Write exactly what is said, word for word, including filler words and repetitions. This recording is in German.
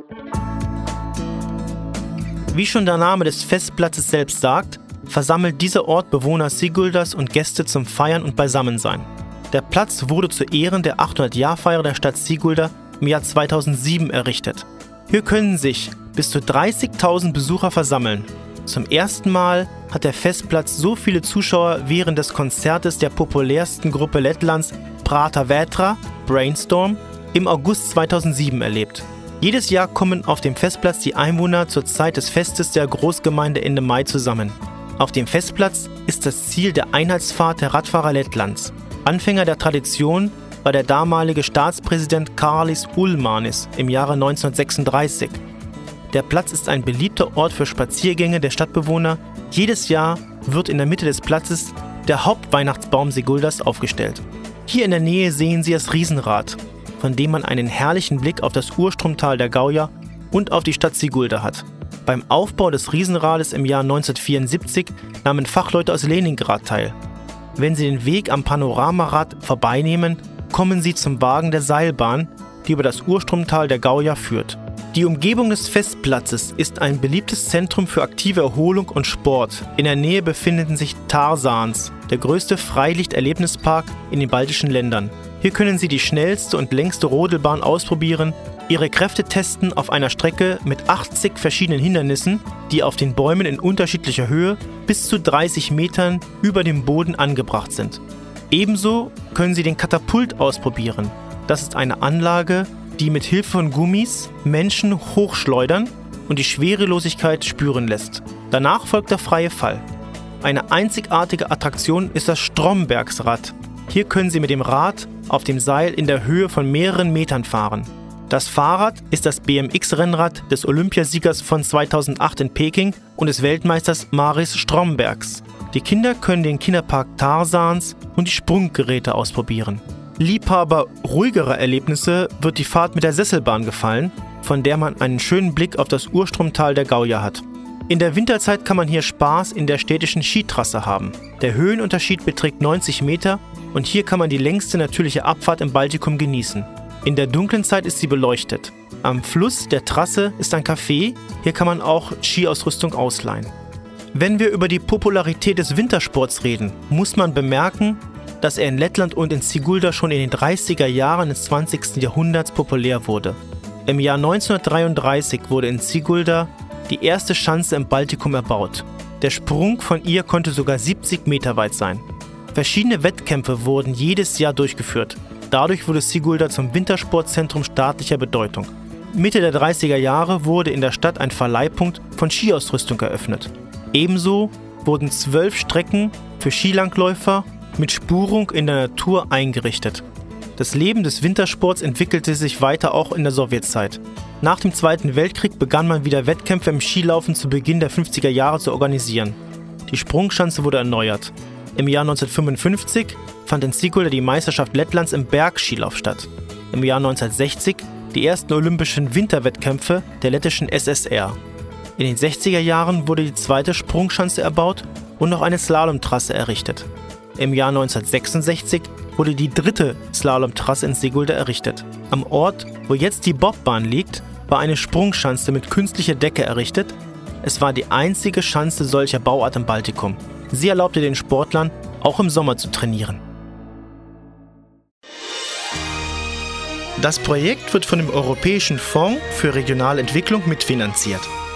Wie schon der Name des Festplatzes selbst sagt, versammelt dieser Ort Bewohner Siguldas und Gäste zum Feiern und Beisammensein. Der Platz wurde zu Ehren der achthundert-Jahr-Feier der Stadt Sigulda im Jahr zweitausendsieben errichtet. Hier können sich bis zu dreißigtausend Besucher versammeln. Zum ersten Mal hat der Festplatz so viele Zuschauer während des Konzertes der populärsten Gruppe Lettlands Prāta Vētra, Brainstorm, im August zweitausendsieben erlebt. Jedes Jahr kommen auf dem Festplatz die Einwohner zur Zeit des Festes der Großgemeinde Ende Mai zusammen. Auf dem Festplatz ist das Ziel der Einheitsfahrt der Radfahrer Lettlands. Anfänger der Tradition war der damalige Staatspräsident Kārlis Ulmanis im Jahre neunzehnhundertsechsunddreißig. Der Platz ist ein beliebter Ort für Spaziergänge der Stadtbewohner. Jedes Jahr wird in der Mitte des Platzes der Hauptweihnachtsbaum Siguldas aufgestellt. Hier in der Nähe sehen Sie das Riesenrad, von dem man einen herrlichen Blick auf das Urstromtal der Gauja und auf die Stadt Sigulda hat. Beim Aufbau des Riesenrades im Jahr neunzehnhundertvierundsiebzig nahmen Fachleute aus Leningrad teil. Wenn Sie den Weg am Panoramarad vorbeinehmen, kommen Sie zum Wagen der Seilbahn, die über das Urstromtal der Gauja führt. Die Umgebung des Festplatzes ist ein beliebtes Zentrum für aktive Erholung und Sport. In der Nähe befinden sich Tarzans, der größte Freilichterlebnispark in den baltischen Ländern. Hier können Sie die schnellste und längste Rodelbahn ausprobieren, Ihre Kräfte testen auf einer Strecke mit achtzig verschiedenen Hindernissen, die auf den Bäumen in unterschiedlicher Höhe bis zu dreißig Metern über dem Boden angebracht sind. Ebenso können Sie den Katapult ausprobieren. Das ist eine Anlage, die mit Hilfe von Gummis Menschen hochschleudern und die Schwerelosigkeit spüren lässt. Danach folgt der freie Fall. Eine einzigartige Attraktion ist das Strombergsrad. Hier können Sie mit dem Rad auf dem Seil in der Höhe von mehreren Metern fahren. Das Fahrrad ist das B M X-Rennrad des Olympiasiegers von zweitausendacht in Peking und des Weltmeisters Maris Strombergs. Die Kinder können den Kinderpark Tarzans und die Sprunggeräte ausprobieren. Liebhaber ruhigerer Erlebnisse wird die Fahrt mit der Sesselbahn gefallen, von der man einen schönen Blick auf das Urstromtal der Gauja hat. In der Winterzeit kann man hier Spaß in der städtischen Skitrasse haben. Der Höhenunterschied beträgt neunzig Meter und hier kann man die längste natürliche Abfahrt im Baltikum genießen. In der dunklen Zeit ist sie beleuchtet. Am Fluss der Trasse ist ein Café, hier kann man auch Skiausrüstung ausleihen. Wenn wir über die Popularität des Wintersports reden, muss man bemerken, dass er in Lettland und in Sigulda schon in den dreißiger Jahren des zwanzigsten Jahrhunderts populär wurde. Im Jahr neunzehnhundertdreiunddreißig wurde in Sigulda die erste Schanze im Baltikum erbaut. Der Sprung von ihr konnte sogar siebzig Meter weit sein. Verschiedene Wettkämpfe wurden jedes Jahr durchgeführt. Dadurch wurde Sigulda zum Wintersportzentrum staatlicher Bedeutung. Mitte der dreißiger Jahre wurde in der Stadt ein Verleihpunkt von Skiausrüstung eröffnet. Ebenso wurden zwölf Strecken für Skilangläufer mit Spurung in der Natur eingerichtet. Das Leben des Wintersports entwickelte sich weiter auch in der Sowjetzeit. Nach dem Zweiten Weltkrieg begann man wieder Wettkämpfe im Skilaufen zu Beginn der fünfziger Jahre zu organisieren. Die Sprungschanze wurde erneuert. Im Jahr neunzehnhundertfünfundfünfzig fand in Sigulda die Meisterschaft Lettlands im Bergskilauf statt. Im Jahr neunzehnhundertsechzig die ersten olympischen Winterwettkämpfe der lettischen S S R. In den sechziger Jahren wurde die zweite Sprungschanze erbaut und noch eine Slalomtrasse errichtet. Im Jahr neunzehnhundertsechsundsechzig wurde die dritte Slalomtrasse in Sigulda errichtet. Am Ort, wo jetzt die Bobbahn liegt, war eine Sprungschanze mit künstlicher Decke errichtet. Es war die einzige Schanze solcher Bauart im Baltikum. Sie erlaubte den Sportlern, auch im Sommer zu trainieren. Das Projekt wird von dem Europäischen Fonds für regionale Entwicklung mitfinanziert.